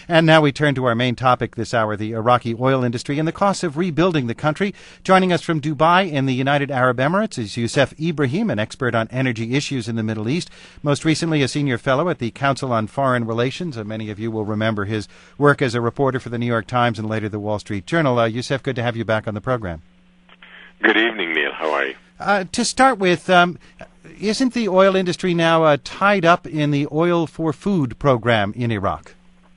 And now we turn to our main topic this hour, the Iraqi oil industry and the costs of rebuilding the country. Joining us from Dubai in the United Arab Emirates is Youssef Ibrahim, an expert on energy issues in the Middle East, most recently a senior fellow at the Council on Foreign Relations. Many of you will remember his work as a reporter for the New York Times and later the Wall Street Journal. Youssef, good to have you back on the program. Good evening, Neil. How are you? To start with, isn't the oil industry now tied up in the Oil for Food program in Iraq?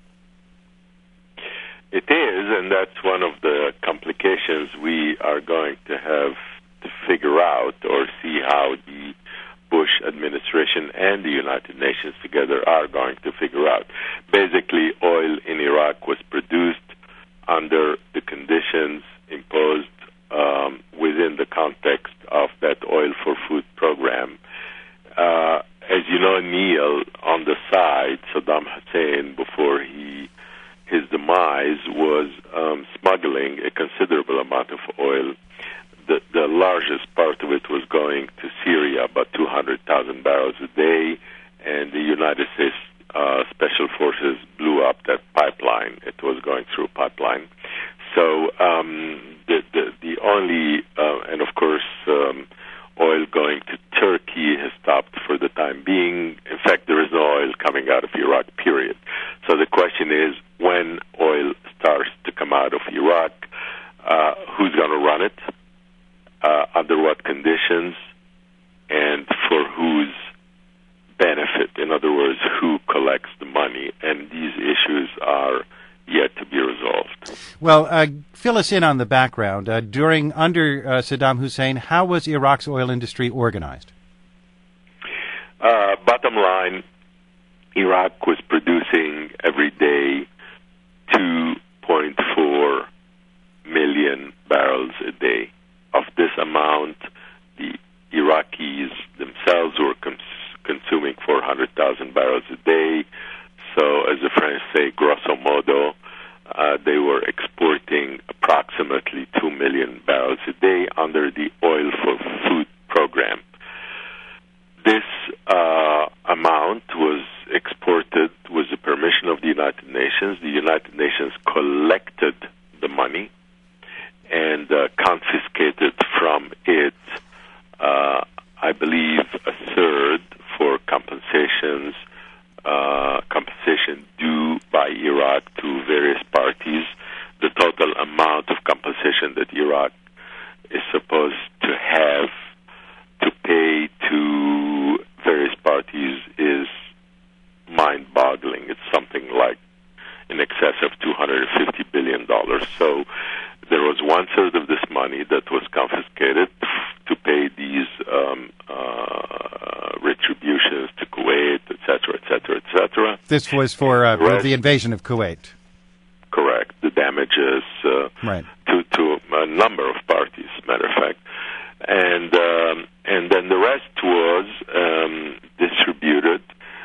It is, and that's one of the complications we are going to have to figure out or see how the Bush administration and the United Nations together are going to figure out. Basically, oil in Iraq was produced under the conditions imposed within the context of that Oil for Food program. As you know, Neil, on the side, Saddam Hussein, before his demise, was smuggling a considerable amount of oil. The largest part of it was going to Syria, about 200,000 barrels a day, and the United States Special Forces blew up that pipeline. It was going through a pipeline. So the only, and of course, oil going to Turkey has stopped for the time being. In fact, there is no oil coming out of Iraq, period. So the question is, when oil starts to come out of Iraq, who's going to run it, under what conditions, and for whose benefit? In other words, who collects the money? And these issues are yet to be resolved. Well, fill us in on the background. Under Saddam Hussein, how was Iraq's oil industry organized? Bottom line, Iraq was producing every day 2.4 million barrels a day. Of this amount, the Iraqis themselves were consuming 400,000 barrels a day. So, as the French say, grosso modo, they were exporting approximately 2 million barrels a day under the Oil for Food program. This amount was exported with the permission of the United Nations. The United Nations collected the money and confiscated from it, I believe, a third for compensation due by Iraq to various parties. The total amount of compensation that Iraq is supposed to have to pay to various parties is mind-boggling. It's something like in excess of $250 billion. So there was one third of this money that was confiscated to pay these retributions to Kuwait, etc., etc., etc. This was for the invasion of Kuwait. Correct. The damages right. to a number of parties, matter of fact. And then the rest was distributed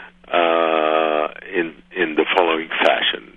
in the following fashion.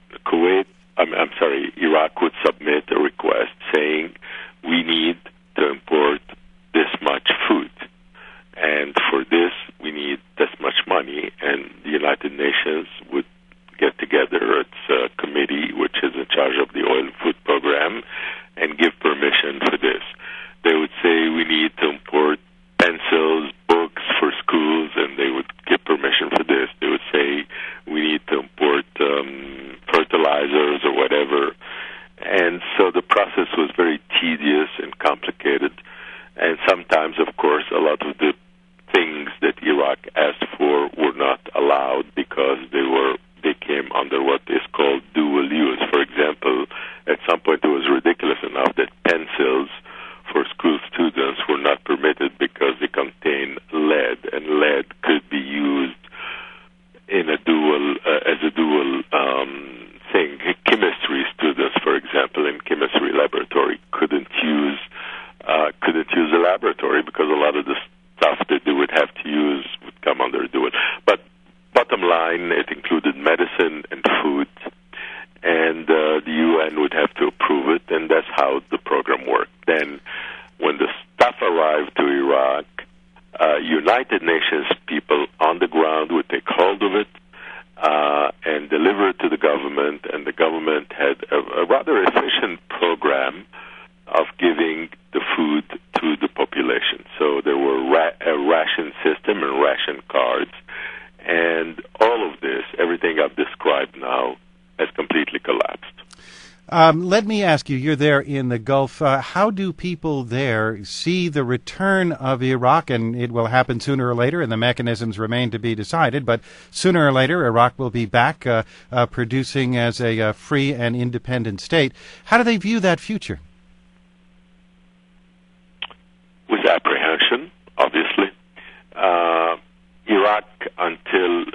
Iraq would submit a request saying, we need to import this much food, and for this we need this much money, and the United Nations would get together its committee, which is in charge of the Oil and Food program, and give permission for this. They would say, we need to import pencils, books for schools, and they would give permission for this. They would say, we need to import fertilizers or whatever. And so the process was very tedious and complicated. And sometimes, of course, a lot of the things that Iraq asked for were not allowed because they came under what is called dual use. For example, at some point it was ridiculous enough that pencils for school students were not permitted because they contain lead, and lead could be used in a dual as a dual thing. Chemistry students, for example, in chemistry laboratory couldn't use a laboratory because a lot of the stuff that they would have to use would come under dual. But bottom line, it included medicine and food, and the UN would have to approve it, and that's how the program worked. Then, when the stuff arrived to Iraq, United Nations people on the ground would take hold of it and deliver it to the government government, and the government had a rather efficient program of giving the food to the population. So there were a ration system and ration cards, and all of this, everything I've described now, has completely collapsed. Let me ask you, you're there in the Gulf. How do people there see the return of Iraq? And it will happen sooner or later, and the mechanisms remain to be decided. But sooner or later, Iraq will be back producing as a free and independent state. How do they view that future? With apprehension, obviously. Iraq, until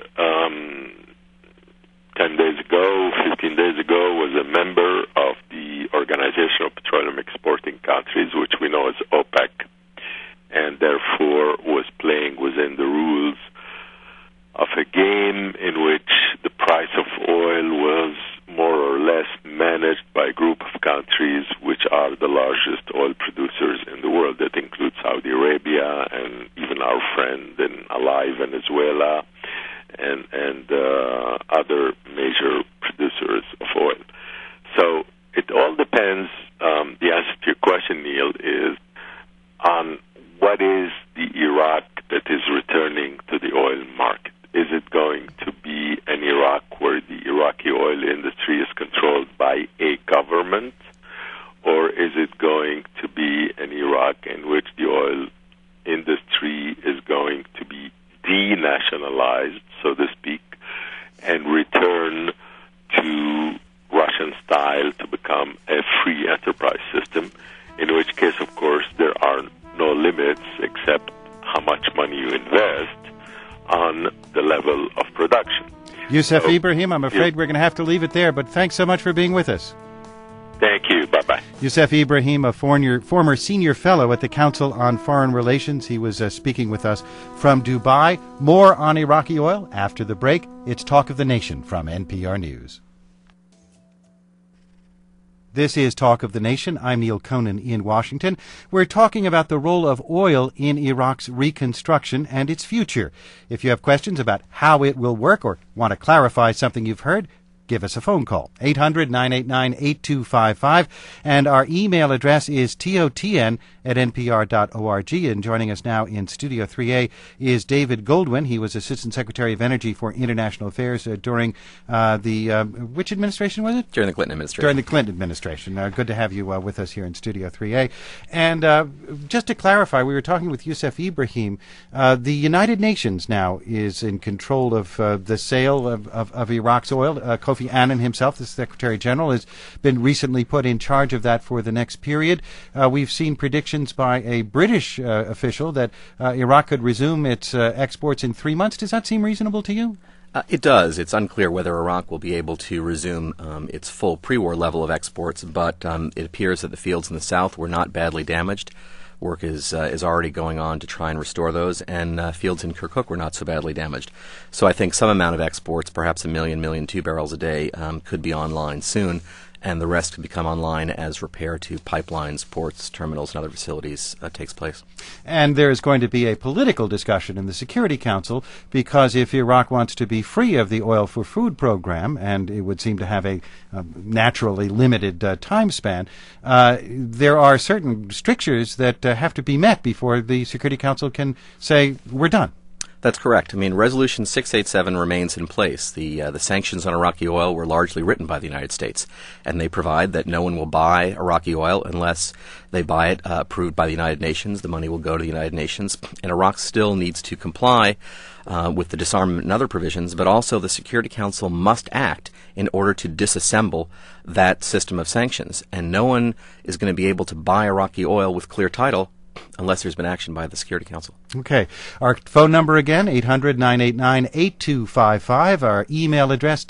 10 days ago, 15 days ago, was a member of the Organization of Petroleum Exporting Countries, which we know as OPEC, and therefore was playing within the rules of a game in which the price of oil was more or less managed by a group of countries which are the largest oil producers in the world. That includes Saudi Arabia and even our friend and ally Venezuela, and other major producers of oil. So it all depends, the answer to your question, Neil, is on what is the Iraq that is returning to the oil market. Is it going to be an Iraq where the Iraqi oil industry is controlled by a government, or is it going to be an Iraq in which the oil industry is going to be denationalized, so to speak, and return to Russian style to become a free enterprise system, in which case, of course, there are no limits except how much money you invest on the level of production. Youssef Ibrahim, I'm afraid we're going to have to leave it there, but thanks so much for being with us. Thank you. Bye-bye. Youssef Ibrahim, a former senior fellow at the Council on Foreign Relations. He was speaking with us from Dubai. More on Iraqi oil after the break. It's Talk of the Nation from NPR News. This is Talk of the Nation. I'm Neil Conan in Washington. We're talking about the role of oil in Iraq's reconstruction and its future. If you have questions about how it will work or want to clarify something you've heard, give us a phone call, 800-989-8255. And our email address is totn@npr.org. And joining us now in Studio 3A is David Goldwyn. He was Assistant Secretary of Energy for International Affairs during which administration was it? During the Clinton administration. During the Clinton administration. Good to have you with us here in Studio 3A. And just to clarify, we were talking with Youssef Ibrahim. The United Nations now is in control of the sale of Iraq's oil. Kofi Annan himself, the Secretary General, has been recently put in charge of that for the next period. We've seen predictions by a British official that Iraq could resume its exports in 3 months. Does that seem reasonable to you? It does. It's unclear whether Iraq will be able to resume its full pre-war level of exports, but it appears that the fields in the south were not badly damaged. Work is already going on to try and restore those, and fields in Kirkuk were not so badly damaged. So I think some amount of exports, perhaps 1 million, 2 barrels a day, could be online soon, and the rest could become online as repair to pipelines, ports, terminals, and other facilities takes place. And there is going to be a political discussion in the Security Council, because if Iraq wants to be free of the oil for food program, and it would seem to have a naturally limited time span, there are certain strictures that have to be met before the Security Council can say, we're done. That's correct. I mean, Resolution 687 remains in place. The sanctions on Iraqi oil were largely written by the United States, and they provide that no one will buy Iraqi oil unless they buy it approved by the United Nations. The money will go to the United Nations, and Iraq still needs to comply with the disarmament and other provisions, but also the Security Council must act in order to disassemble that system of sanctions, and no one is going to be able to buy Iraqi oil with clear title unless there's been action by the Security Council. Okay. Our phone number again, 800-989-8255. Our email address,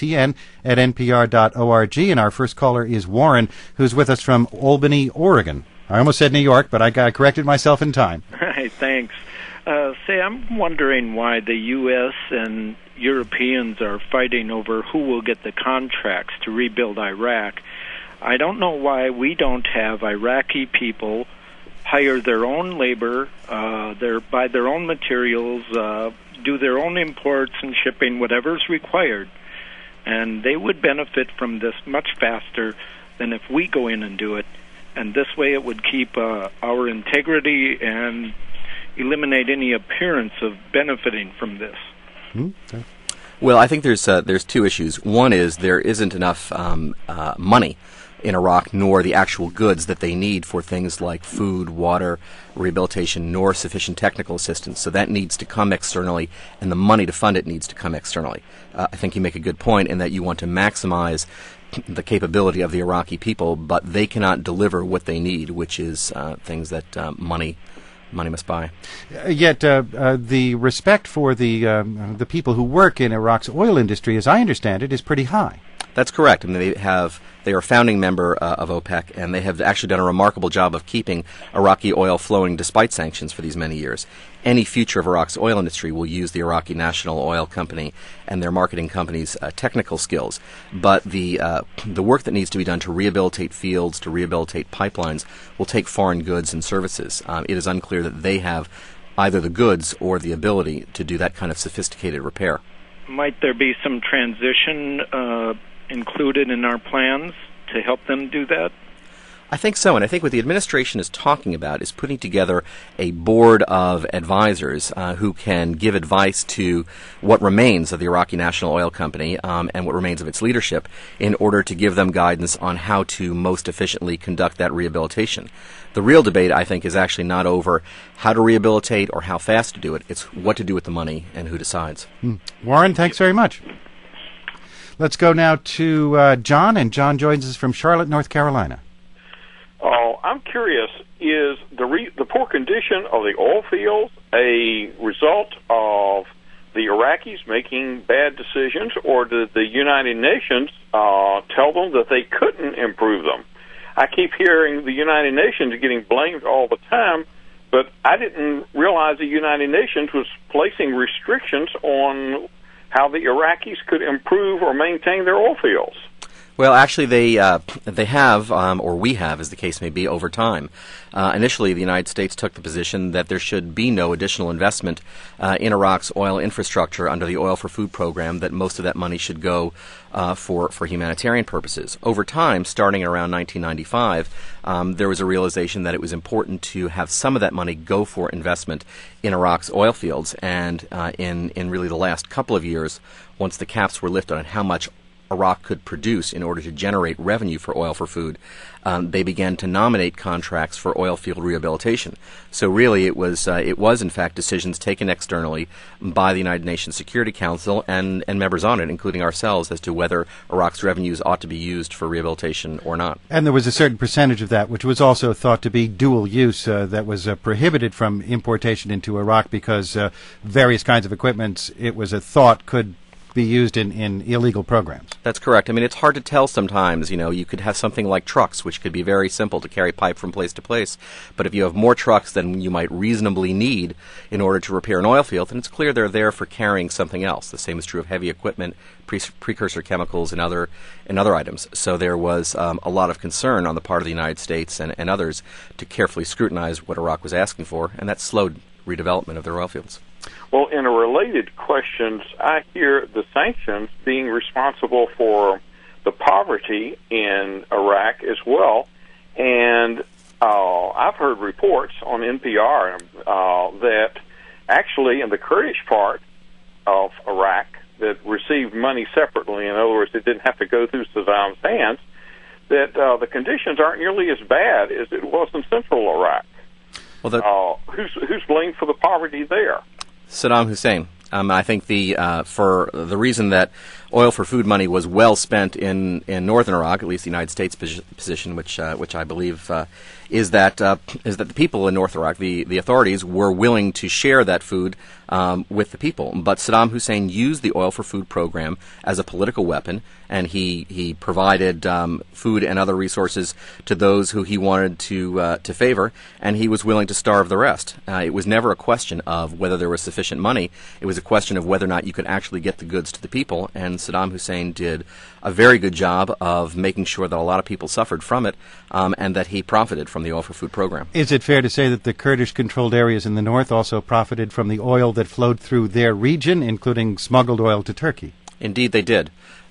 totn@npr.org. And our first caller is Warren, who's with us from Albany, Oregon. I almost said New York, but I corrected myself in time. Hi, thanks. I'm wondering why the U.S. and Europeans are fighting over who will get the contracts to rebuild Iraq. I don't know why we don't have Iraqi people hire their own labor, buy their own materials, do their own imports and shipping, whatever's required. and they would benefit from this much faster than if we go in and do it. And this way it would keep our integrity and eliminate any appearance of benefiting from this. Okay. Well, I think there's two issues. One is there isn't enough money in Iraq, nor the actual goods that they need for things like food, water, rehabilitation, nor sufficient technical assistance. So that needs to come externally, and the money to fund it needs to come externally. I think you make a good point in that you want to maximize the capability of the Iraqi people, but they cannot deliver what they need, which is things that money must buy. Yet the respect for the people who work in Iraq's oil industry, as I understand it, is pretty high. That's correct. I mean, they are a founding member of OPEC, and they have actually done a remarkable job of keeping Iraqi oil flowing despite sanctions for these many years. Any future of Iraq's oil industry will use the Iraqi National Oil Company and their marketing company's technical skills. But the work that needs to be done to rehabilitate fields, to rehabilitate pipelines, will take foreign goods and services. It is unclear that they have either the goods or the ability to do that kind of sophisticated repair. Might there be some transition included in our plans to help them do that? I think so, and I think what the administration is talking about is putting together a board of advisors who can give advice to what remains of the Iraqi National Oil Company and what remains of its leadership in order to give them guidance on how to most efficiently conduct that rehabilitation. The real debate, I think, is actually not over how to rehabilitate or how fast to do it. It's what to do with the money and who decides. Warren, thanks very much. Let's go now to John, and John joins us from Charlotte, North Carolina. I'm curious, is the poor condition of the oil fields a result of the Iraqis making bad decisions, or did the United Nations tell them that they couldn't improve them? I keep hearing the United Nations getting blamed all the time, but I didn't realize the United Nations was placing restrictions on how the Iraqis could improve or maintain their oil fields. Well, actually, they have, or we have, as the case may be, over time. Initially, the United States took the position that there should be no additional investment in Iraq's oil infrastructure under the Oil for Food program, that most of that money should go for humanitarian purposes. Over time, starting around 1995, there was a realization that it was important to have some of that money go for investment in Iraq's oil fields, and in really the last couple of years, once the caps were lifted on how much Iraq could produce in order to generate revenue for Oil for Food, they began to nominate contracts for oil field rehabilitation. So really it was in fact decisions taken externally by the United Nations Security Council and members on it, including ourselves, as to whether Iraq's revenues ought to be used for rehabilitation or not. And there was a certain percentage of that which was also thought to be dual use, that was prohibited from importation into Iraq because various kinds of equipment, it was a thought, could be used in illegal programs. That's correct. I mean, it's hard to tell sometimes. You know, you could have something like trucks, which could be very simple to carry pipe from place to place. But if you have more trucks than you might reasonably need in order to repair an oil field, then it's clear they're there for carrying something else. The same is true of heavy equipment, precursor chemicals, and other items. So there was a lot of concern on the part of the United States and others to carefully scrutinize what Iraq was asking for, and that slowed redevelopment of their oil fields. Well, in a related question, I hear the sanctions being responsible for the poverty in Iraq as well. And I've heard reports on NPR that actually in the Kurdish part of Iraq that received money separately, in other words, it didn't have to go through Saddam's hands, that the conditions aren't nearly as bad as it was in central Iraq. Well, who's blamed for the poverty there? Saddam Hussein. I think for the reason that Oil for Food money was well spent in northern Iraq, at least the United States position, which I believe is that the people in North Iraq, the authorities, were willing to share that food with the people. But Saddam Hussein used the Oil for Food program as a political weapon, and he provided food and other resources to those who he wanted to favor, and he was willing to starve the rest. It was never a question of whether there was sufficient money. It was a question of whether or not you could actually get the goods to the people, and Saddam Hussein did a very good job of making sure that a lot of people suffered from it, and that he profited from the Oil for Food program. Is it fair to say that the Kurdish-controlled areas in the north also profited from the oil that flowed through their region, including smuggled oil to Turkey? Indeed, they did.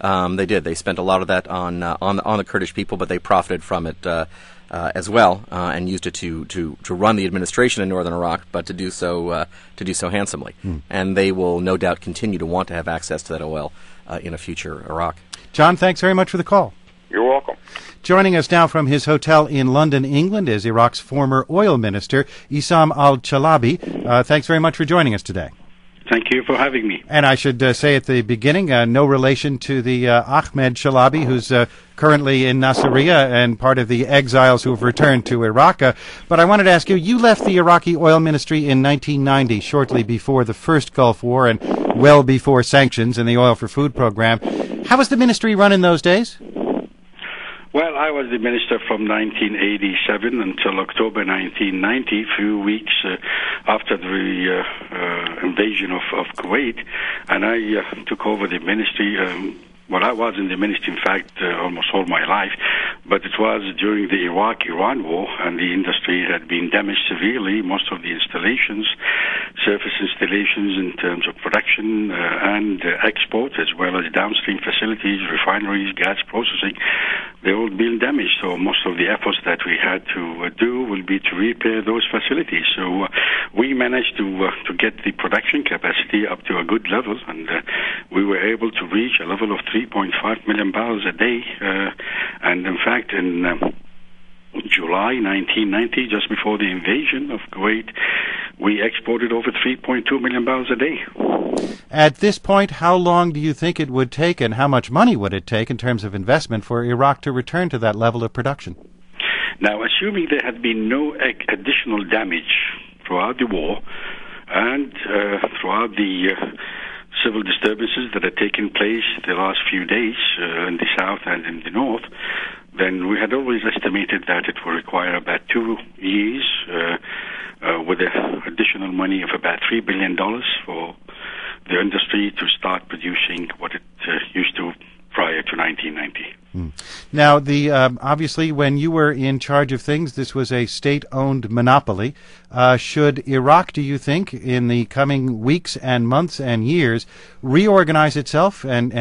They did. They spent a lot of that on the Kurdish people, but they profited from it as well, and used it to run the administration in northern Iraq, but to do so handsomely. And they will no doubt continue to want to have access to that oil in a future Iraq. John, thanks very much for the call. You're welcome. Joining us now from his hotel in London, England, is Iraq's former oil minister, Issam al-Chalabi. Thanks very much for joining us today. Thank you for having me. And I should say at the beginning, no relation to the Ahmed Chalabi, who's currently in Nasiriyah and part of the exiles who have returned to Iraq. But I wanted to ask you, you left the Iraqi oil ministry in 1990, shortly before the first Gulf War and well before sanctions and the Oil for Food program. How was the ministry run in those days? Well, I was the minister from 1987 until October 1990, a few weeks after the invasion of Kuwait, and I took over the ministry. Well, I was in the ministry, in fact, almost all my life, but it was during the Iraq-Iran war, and the industry had been damaged severely. Most of the installations, surface installations in terms of production and export, as well as downstream facilities, refineries, gas processing, they're all being damaged. So most of the efforts that we had to do will be to repair those facilities. So we managed to get the production capacity up to a good level, and we were able to reach a level of 3.5 million barrels a day. And in fact, in July 1990, just before the invasion of Kuwait, we exported over 3.2 million barrels a day. At this point, how long do you think it would take, and how much money would it take in terms of investment for Iraq to return to that level of production? Now, assuming there had been no additional damage throughout the war and throughout the civil disturbances that had taken place the last few days in the south and in the north, then we had always estimated that it would require about 2 years with additional money of about $3 billion for the industry to start producing what it used to prior to 1990. Now, obviously, when you were in charge of things, this was a state-owned monopoly. Should Iraq, do you think, in the coming weeks and months and years, reorganize itself and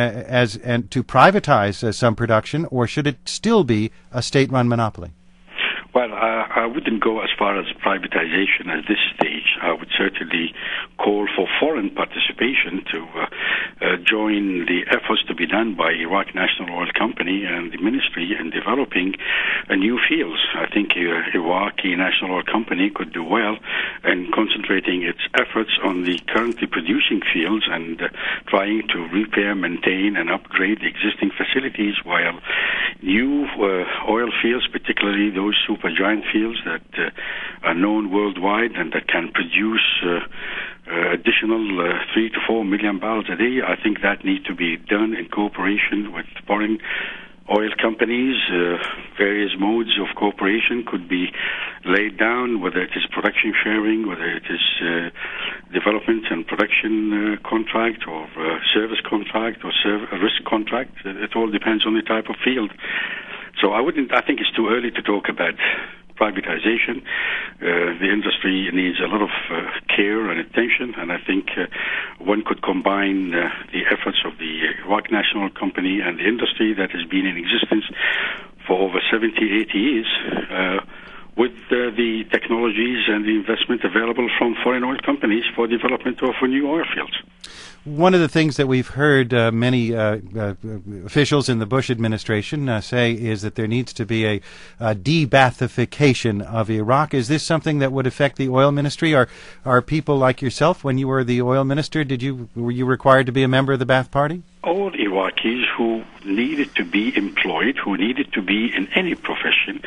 to privatize some production, or should it still be a state-run monopoly? Well, I wouldn't go as far as privatization at this stage. I would certainly call for foreign participation to join the efforts to be done by Iraq National Oil Company and the ministry in developing new fields. I think Iraqi National Oil Company could do well in concentrating its efforts on the currently producing fields and trying to repair, maintain, and upgrade the existing facilities, while new oil fields, particularly those supergiant fields that are known worldwide and that can produce additional 3 to 4 million barrels a day, I think that needs to be done in cooperation with foreign oil companies. Various modes of cooperation could be laid down, whether it is production sharing, whether it is development and production contract, or service contract, or risk contract. It all depends on the type of field. So I think it's too early to talk about privatization. The industry needs a lot of care and attention, and I think one could combine the efforts of the Iraq National Company and the industry that has been in existence for over 70, 80 years with the technologies and the investment available from foreign oil companies for development of new oil fields. One of the things that we've heard many officials in the Bush administration say is that there needs to be a de-Baathification of Iraq. Is this something that would affect the oil ministry? Are people like yourself, when you were the oil minister, were you required to be a member of the Ba'ath Party? All Iraqis who needed to be employed, who needed to be in any profession,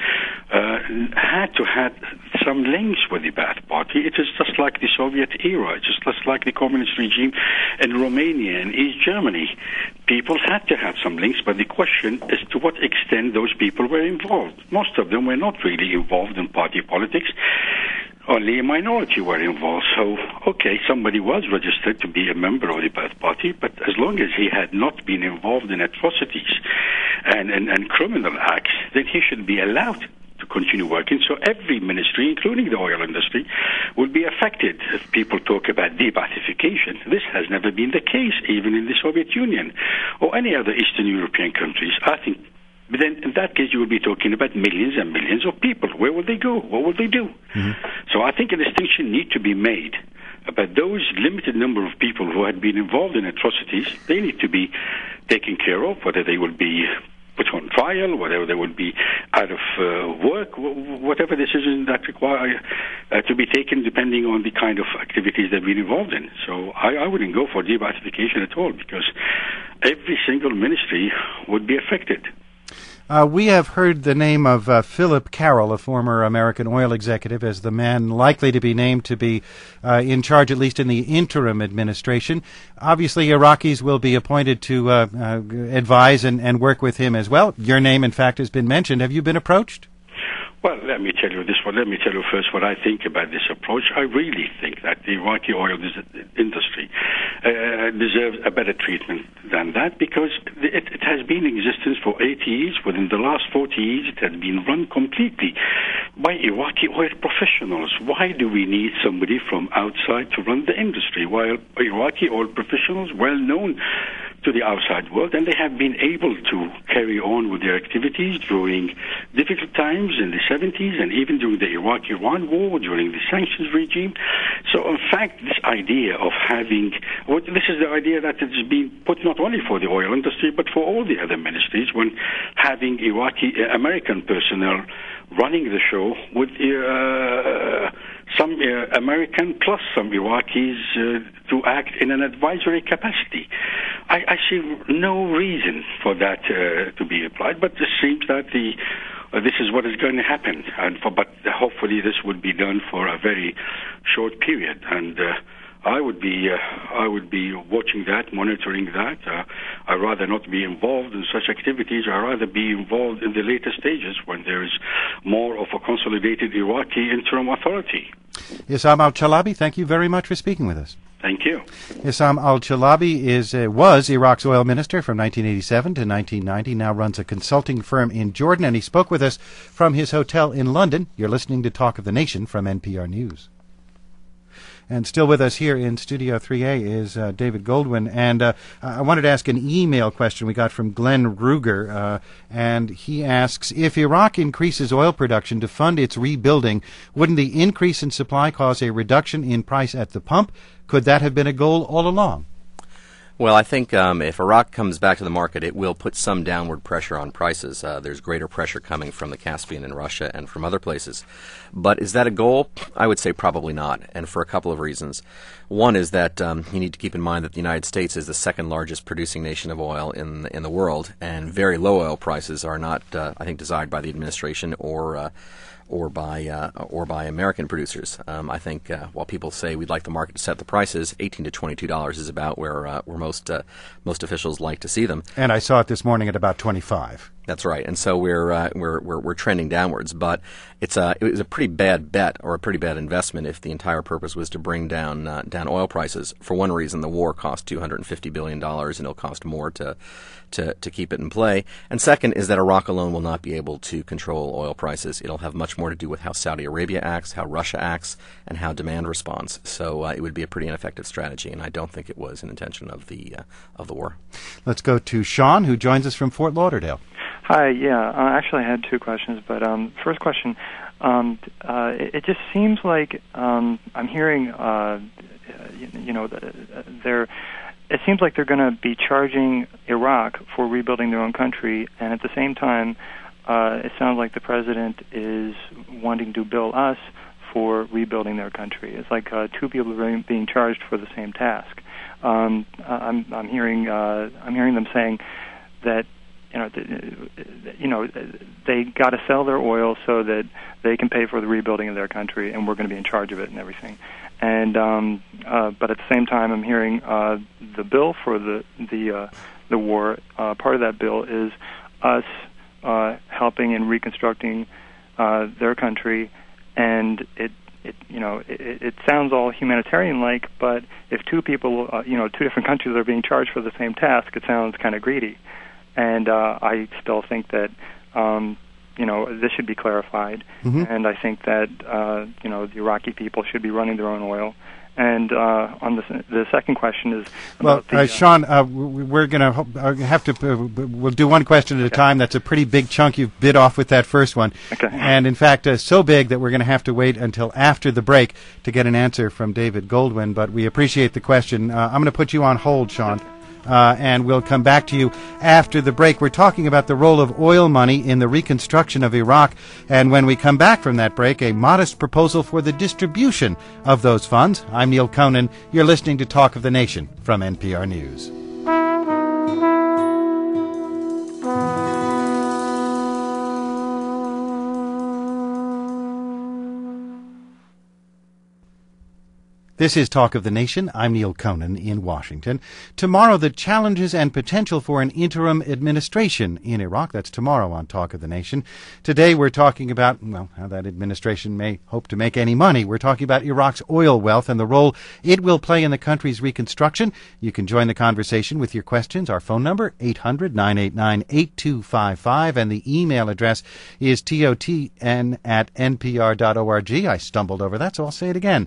had to have some links with the Ba'ath Party. It is just like the Soviet era, just like the communist regime in Romania and East Germany. People had to have some links, but the question is to what extent those people were involved. Most of them were not really involved in party politics. Only a minority were involved. So, okay, somebody was registered to be a member of the Ba'ath Party, but as long as he had not been involved in atrocities and criminal acts, then he should be allowed to continue working. So every ministry, including the oil industry, will be affected. If people talk about de-Baathification, this has never been the case, even in the Soviet Union or any other Eastern European countries. I think then in that case you will be talking about millions and millions of people. Where will they go? What will they do? So I think a distinction needs to be made about those limited number of people who had been involved in atrocities. They need to be taken care of, whether they will be put on trial, whether they will be out of work, whatever decision that require to be taken depending on the kind of activities they've been involved in. So I wouldn't go for de-Baathification at all, because every single ministry would be affected. We have heard the name of Philip Carroll, a former American oil executive, as the man likely to be named to be in charge, at least in the interim administration. Obviously, Iraqis will be appointed to advise and work with him as well. Your name, in fact, has been mentioned. Have you been approached? Well, let me tell you this one. Let me tell you first what I think about this approach. I really think that the Iraqi oil industry deserves a better treatment than that, because it has been in existence for 80 years. Within the last 40 years, it has been run completely by Iraqi oil professionals. Why do we need somebody from outside to run the industry? While Iraqi oil professionals, well known to the outside world, and they have been able to carry on with their activities during difficult times in the 70s and even during the Iraq-Iran war, during the sanctions regime. So, in fact, this idea of having, this is the idea that has been put not only for the oil industry, but for all the other ministries, when having Iraqi American personnel running the show with some American plus some Iraqis to act in an advisory capacity. I see no reason for that to be applied, but it seems that this is what is going to happen, but hopefully this would be done for a very short period, and I would be watching that, monitoring that. I'd rather not be involved in such activities. I'd rather be involved in the later stages when there is more of a consolidated Iraqi interim authority. Issam Al-Chalabi, thank you very much for speaking with us. Thank you. Issam Al-Chalabi was Iraq's oil minister from 1987 to 1990, now runs a consulting firm in Jordan, and he spoke with us from his hotel in London. You're listening to Talk of the Nation from NPR News. And still with us here in Studio 3A is David Goldwyn. And I wanted to ask an email question we got from Glenn Ruger. And he asks, if Iraq increases oil production to fund its rebuilding, wouldn't the increase in supply cause a reduction in price at the pump? Could that have been a goal all along? Well, I think if Iraq comes back to the market, it will put some downward pressure on prices. There's greater pressure coming from the Caspian and Russia and from other places. But is that a goal? I would say probably not, and for a couple of reasons. One is that you need to keep in mind that the United States is the second largest producing nation of oil in the world, and very low oil prices are not, I think, desired by the administration or by American producers. I think while people say we'd like the market to set the prices, $18 to $22 is about where most officials like to see them. And I saw it this morning at about 25. That's right, and so we're trending downwards. But it was a pretty bad bet or a pretty bad investment if the entire purpose was to bring down oil prices. For one reason, the war cost $250 billion, and it'll cost more to keep it in play. And second is that Iraq alone will not be able to control oil prices. It'll have much more to do with how Saudi Arabia acts, how Russia acts, and how demand responds. So it would be a pretty ineffective strategy, and I don't think it was an intention of the war. Let's go to Sean, who joins us from Fort Lauderdale. Hi, actually I had two questions, but first question, it just seems like I'm hearing, it seems like they're going to be charging Iraq for rebuilding their own country, and at the same time, it sounds like the president is wanting to bill us for rebuilding their country. It's like two people are being charged for the same task. I'm hearing them saying that they got to sell their oil so that they can pay for the rebuilding of their country, and we're going to be in charge of it and everything. And but at the same time, I'm hearing the bill for the war. Part of that bill is us helping in reconstructing their country, and it sounds all humanitarian-like. But if two people, two different countries are being charged for the same task, it sounds kind of greedy. And I still think that this should be clarified, and I think that the Iraqi people should be running their own oil. And on the second question is about Sean, we're going to have to. We'll do one question at a time. That's a pretty big chunk you've bit off with that first one. Okay. And in fact, so big that we're going to have to wait until after the break to get an answer from David Goldwyn. But we appreciate the question. I'm going to put you on hold, Sean. And we'll come back to you after the break. We're talking about the role of oil money in the reconstruction of Iraq. And when we come back from that break, a modest proposal for the distribution of those funds. I'm Neil Conan. You're listening to Talk of the Nation from NPR News. This is Talk of the Nation. I'm Neil Conan in Washington. Tomorrow, the challenges and potential for an interim administration in Iraq. That's tomorrow on Talk of the Nation. Today, we're talking about, how that administration may hope to make any money. We're talking about Iraq's oil wealth and the role it will play in the country's reconstruction. You can join the conversation with your questions. Our phone number, 800-989-8255, and the email address is totn@npr.org. I stumbled over that, so I'll say it again.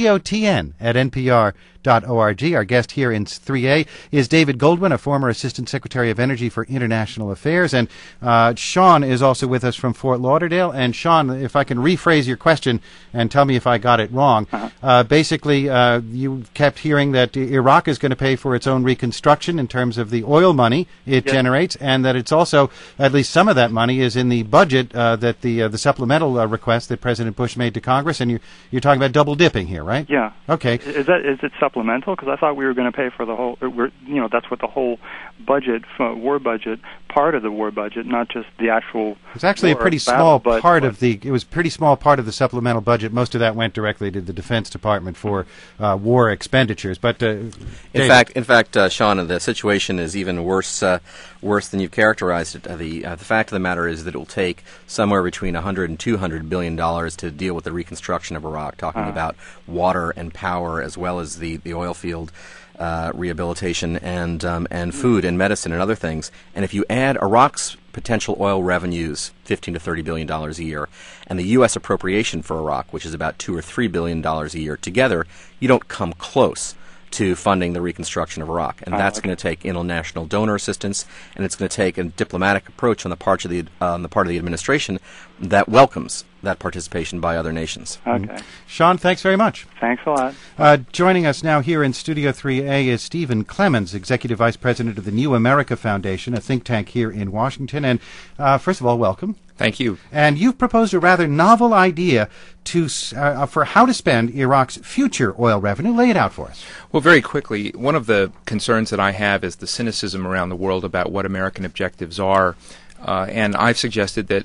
TOTN@npr.org. Our guest here in 3A is David Goldwyn, a former Assistant Secretary of Energy for International Affairs. And Sean is also with us from Fort Lauderdale. And Sean, if I can rephrase your question and tell me if I got it wrong. Basically, you kept hearing that Iraq is going to pay for its own reconstruction in terms of the oil money it generates, and that it's also, at least some of that money is in the budget that the supplemental request that President Bush made to Congress. And you're talking about double dipping here, right? Yeah. Okay. Is it supplemental? Because I thought we were going to pay for the whole. That's what the whole budget, war budget, part of the war budget, not just the actual. It's actually a pretty small part of the. It was a pretty small part of the supplemental budget. Most of that went directly to the Defense Department for war expenditures. But in fact, Sean, the situation is even worse than you've characterized it. The fact of the matter is that it will take somewhere between $100 and $200 billion to deal with the reconstruction of Iraq. Talking about water and power, as well as the oil field rehabilitation and food and medicine and other things. And if you add Iraq's potential oil revenues, $15 to $30 billion a year, and the U.S. appropriation for Iraq, which is about $2 or $3 billion a year together, you don't come close to funding the reconstruction of Iraq. And that's going to take international donor assistance, and it's going to take a diplomatic approach on the part of the administration that welcomes that participation by other nations. Okay. Sean, thanks very much. Thanks a lot. Joining us now here in Studio 3A is Stephen Clemons, Executive Vice President of the New America Foundation, a think tank here in Washington. And first of all, welcome. Thank you. And you've proposed a rather novel idea for how to spend Iraq's future oil revenue. Lay it out for us. Well, very quickly, one of the concerns that I have is the cynicism around the world about what American objectives are. And I've suggested that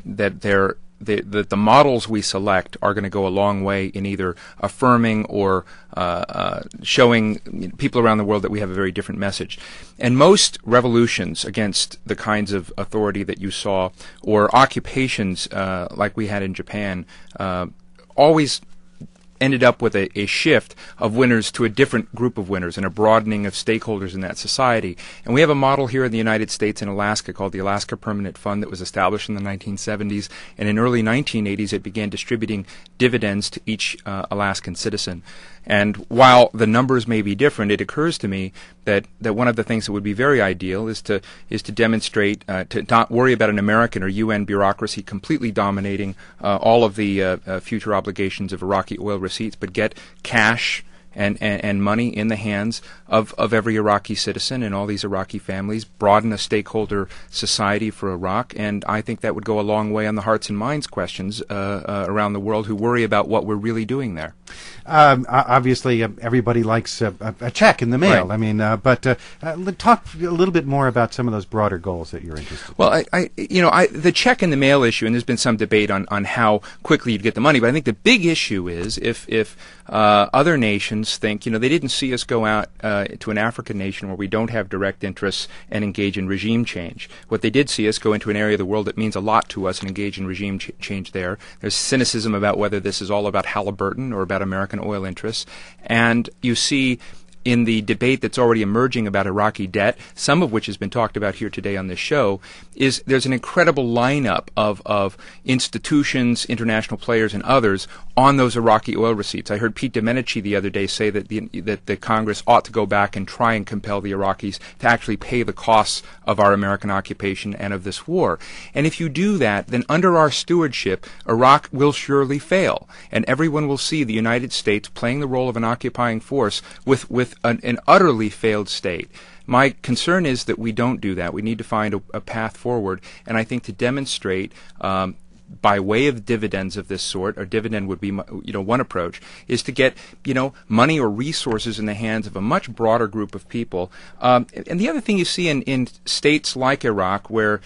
the models we select are going to go a long way in either affirming or showing people around the world that we have a very different message. And most revolutions against the kinds of authority that you saw, or occupations like we had in Japan, always ended up with a shift of winners to a different group of winners and a broadening of stakeholders in that society. And we have a model here in the United States and Alaska called the Alaska Permanent Fund that was established in the 1970s. And in early 1980s, it began distributing dividends to each Alaskan citizen. And while the numbers may be different, it occurs to me that one of the things that would be very ideal is to demonstrate to not worry about an American or UN bureaucracy completely dominating all of the future obligations of Iraqi oil receipts, but get cash and money in the hands of every Iraqi citizen and all these Iraqi families, broaden a stakeholder society for Iraq, and I think that would go a long way on the hearts and minds questions around the world who worry about what we're really doing there. Obviously, everybody likes a check in the mail. Right. I mean, but talk a little bit more about some of those broader goals that you're interested in. Well, the check in the mail issue, and there's been some debate on how quickly you'd get the money, but I think the big issue is if other nations think, they didn't see us go out to an African nation where we don't have direct interests and engage in regime change. What they did see us go into an area of the world that means a lot to us and engage in regime change there. There's cynicism about whether this is all about Halliburton or about American oil interests. And you see in the debate that's already emerging about Iraqi debt, some of which has been talked about here today on this show, is there's an incredible lineup of institutions, international players, and others on those Iraqi oil receipts. I heard Pete Domenici the other day say that the Congress ought to go back and try and compel the Iraqis to actually pay the costs of our American occupation and of this war. And if you do that, then under our stewardship, Iraq will surely fail, and everyone will see the United States playing the role of an occupying force with an utterly failed state. My concern is that we don't do that. We need to find a path forward, and I think to demonstrate by way of dividends of this sort, or dividend would be one approach, is to get money or resources in the hands of a much broader group of people. And the other thing you see in states like Iraq, where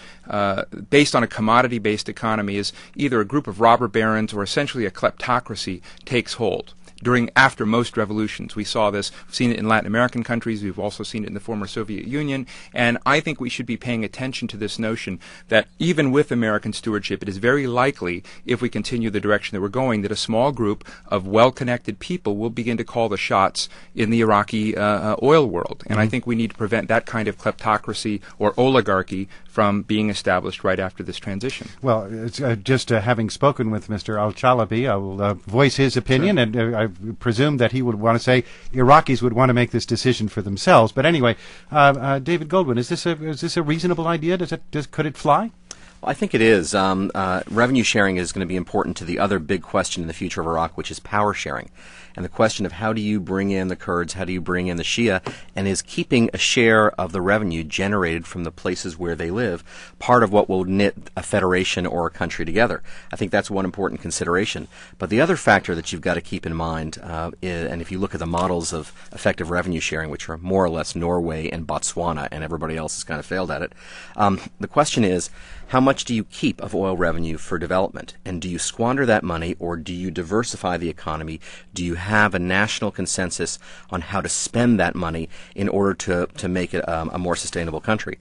based on a commodity-based economy, is either a group of robber barons or essentially a kleptocracy takes hold. After most revolutions. We saw this, we've seen it in Latin American countries, we've also seen it in the former Soviet Union, and I think we should be paying attention to this notion that even with American stewardship, it is very likely, if we continue the direction that we're going, that a small group of well-connected people will begin to call the shots in the Iraqi oil world. And I think we need to prevent that kind of kleptocracy or oligarchy from being established right after this transition. Well, just having spoken with Mr. Al-Chalabi, I will voice his opinion, sure. And I presume that he would want to say Iraqis would want to make this decision for themselves. But anyway, David Goldwyn, is this a reasonable idea? Could it fly? Well, I think it is. Revenue sharing is going to be important to the other big question in the future of Iraq, which is power sharing. And the question of how do you bring in the Kurds, how do you bring in the Shia, and is keeping a share of the revenue generated from the places where they live part of what will knit a federation or a country together? I think that's one important consideration. But the other factor that you've got to keep in mind, and if you look at the models of effective revenue sharing, which are more or less Norway and Botswana, and everybody else has kind of failed at it, the question is, how much do you keep of oil revenue for development? And do you squander that money, or do you diversify the economy? Do you have a national consensus on how to spend that money in order to make it a more sustainable country?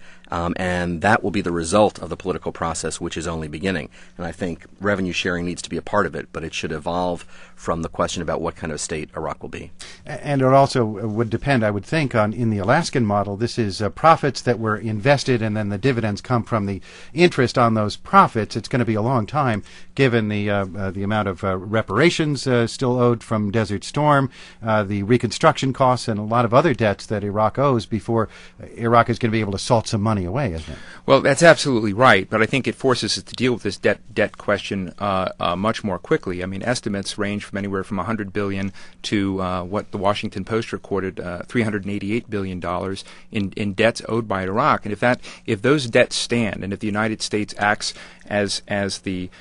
And that will be the result of the political process, which is only beginning. And I think revenue sharing needs to be a part of it, but it should evolve from the question about what kind of state Iraq will be. And it also would depend, I would think, on, in the Alaskan model, this is profits that were invested and then the dividends come from the interest on those profits. It's going to be a long time, given the amount of reparations still owed from Desert Storm, the reconstruction costs, and a lot of other debts that Iraq owes before Iraq is going to be able to salt some money away, isn't it? Well, that's absolutely right, but I think it forces us to deal with this debt question much more quickly. I mean, estimates range from anywhere from $100 billion to what the Washington Post recorded, $388 billion in debts owed by Iraq. And if those debts stand, and if the United States acts as the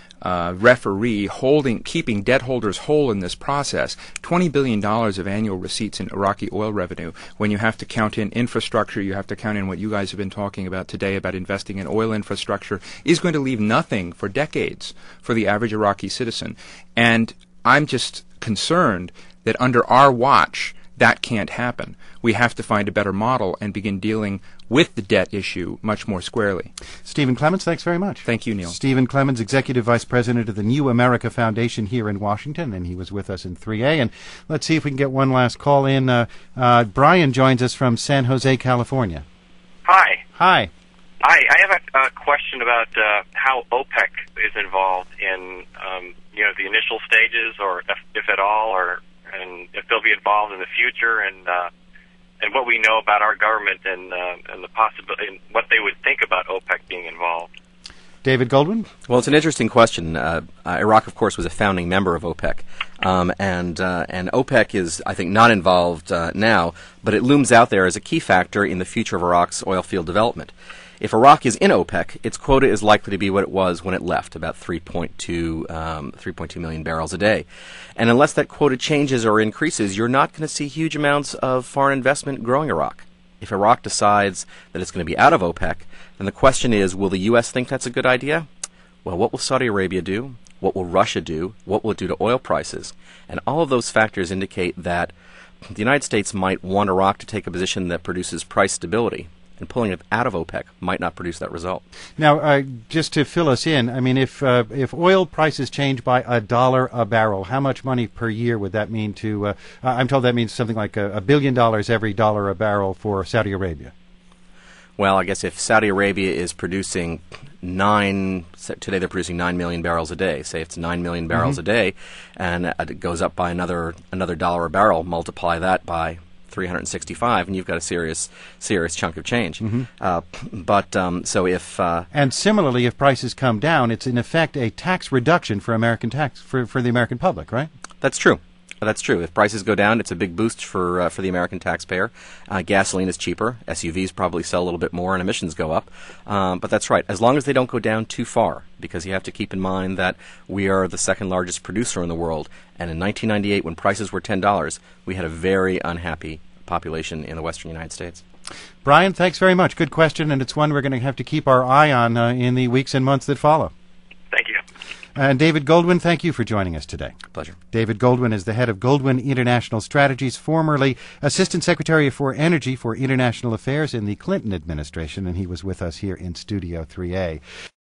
referee keeping debt holders whole in this process, $20 billion of annual receipts in Iraqi oil revenue. When you have to count in infrastructure, you have to count in what you guys have been talking about today about investing in oil infrastructure, is going to leave nothing for decades for the average Iraqi citizen. And I'm just concerned that under our watch, that can't happen. We have to find a better model and begin dealing with the debt issue much more squarely. Stephen Clements, thanks very much. Thank you, Neil. Stephen Clements, Executive Vice President of the New America Foundation here in Washington, and he was with us in 3A. And let's see if we can get one last call in. Brian joins us from San Jose, California. Hi. Hi. I have a question about how OPEC is involved in the initial stages, or if at all, and if they'll be involved in the future, and what we know about our government and the possibility, and what they would think about OPEC being involved. David Goldwyn? Well, it's an interesting question. Iraq, of course, was a founding member of OPEC, and OPEC is, I think, not involved now, but it looms out there as a key factor in the future of Iraq's oil field development. If Iraq is in OPEC, its quota is likely to be what it was when it left, about 3.2 million barrels a day. And unless that quota changes or increases, you're not going to see huge amounts of foreign investment growing Iraq. If Iraq decides that it's going to be out of OPEC, then the question is, will the U.S. think that's a good idea? Well, what will Saudi Arabia do? What will Russia do? What will it do to oil prices? And all of those factors indicate that the United States might want Iraq to take a position that produces price stability. and pulling it out of OPEC might not produce that result. Now, just to fill us in, I mean, if oil prices change by $1 a barrel, how much money per year would that mean to? I'm told that means something like $1 billion every dollar a barrel for Saudi Arabia. Well, I guess if Saudi Arabia is producing today they're producing 9 million barrels a day. Say it's 9 million barrels a day, and it goes up by another dollar a barrel. Multiply that by 365, and you've got a serious chunk of change. So if and similarly, if prices come down, it's in effect a tax reduction for for the American public, right? That's true. That's true. If prices go down, it's a big boost for the American taxpayer. Gasoline is cheaper. SUVs probably sell a little bit more, and emissions go up. But that's right. As long as they don't go down too far, because you have to keep in mind that we are the second largest producer in the world. And in 1998, when prices were $10, we had a very unhappy population in the western United States. Brian, thanks very much. Good question, and it's one we're going to have to keep our eye on in the weeks and months that follow. Thank you. And David Goldwyn, thank you for joining us today. Pleasure. David Goldwyn is the head of Goldwyn International Strategies, formerly Assistant Secretary for Energy for International Affairs in the Clinton administration, and he was with us here in Studio 3A.